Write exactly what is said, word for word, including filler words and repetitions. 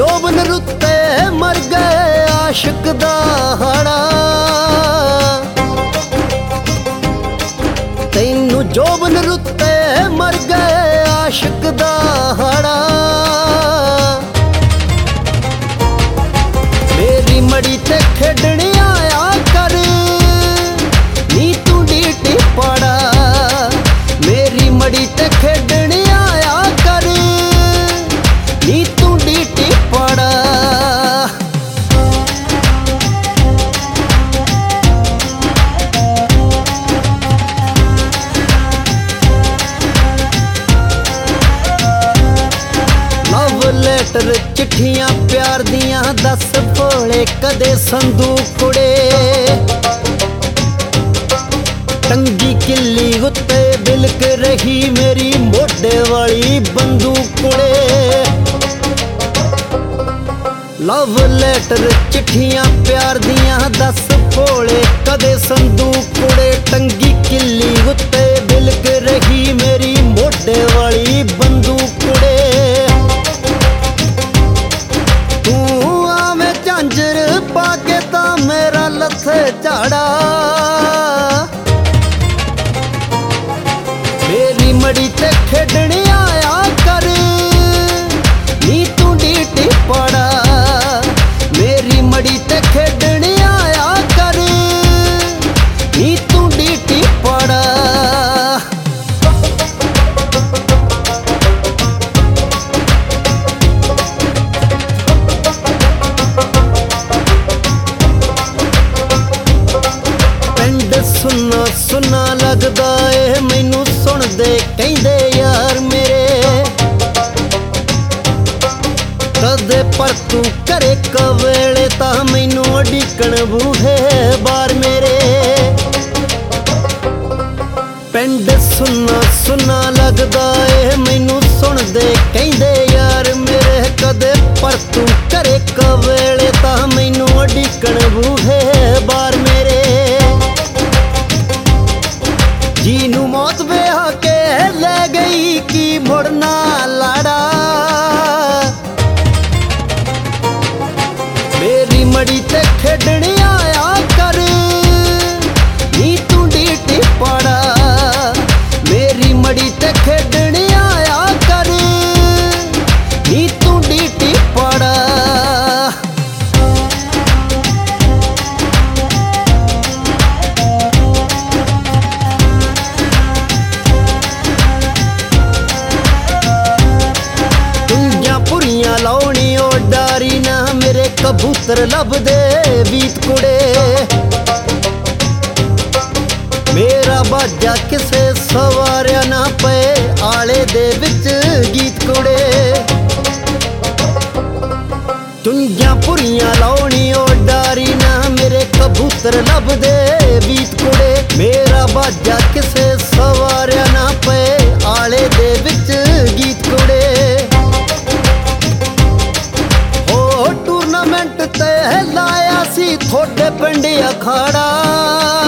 जोबन रुत्ते मर गए आशिक दा हाड़ा। तैनू जोबन रुत्ते मर गए आशिक दा हाड़ा। मेरी मड़ी ते खेडने आया कर नी तू डीटी पाड़ा। मेरी मड़ी ते खेडने आया कर नी तू डीटी पाड़ा। लव लेटर चिट्ठियां प्यार दियां दस भोले कदे संदूक कुड़े। टंगी किल्ली उत्ते बिलक रही मेरी मोढे वाली बंदूक कुड़े। लव लेटर चिट्ठियां प्यार दियां दस भोले कदे संदूक कुड़े। टंगी किल्ली उत्ते बिलक रही मेरी मोढे वाली बंदूक कुड़े। तू आवे झांझर पाके ता मेरा लथे झाड़ा। मेरी मड़ी ते खेडने आया कर नी तू डीटी पाड़ा। मेरी मड़ी ते खेडने आया कर नी तू डीटी पाड़ा। पिंड सुना सुना लगदा ए मैनू सुनदे कहंदे यार मेरे। कदे पर तू करे कवेले ता मैनू अडिकण बूहे बार मेरे। पिंड सुना सुना लगदा ए मैनू सुनदे कहंदे यार मेरे। कदे पर तू करे कवेले ता मैनू अडिकण बूहे बार मेरे। जी नू मौत ब्याह के ले गई की मुड़ना लाड़ा। मेरी मड़ी ते खेडने आया कर नी तू डीटी पाड़ा। मेरी मड़ी ते खेडने आया कर नी तू डीटी पाड़ा। लाउनी ओ डारी ना मेरे कबूतर लभदे बीत कुड़े। मेरा बाजा किसे सवारिया ना पे आले दे विच गीत कुड़े। चुंझां पुरियां लाउनी ओ डारी ना मेरे कबूतर लभदे बीत कुड़े। मेरा बाजा किसे सवारिया ना पे आले दे विच गीत कुड़े। टूरनामेंट ते लाया सी थोड़े पिंड अखाड़ा।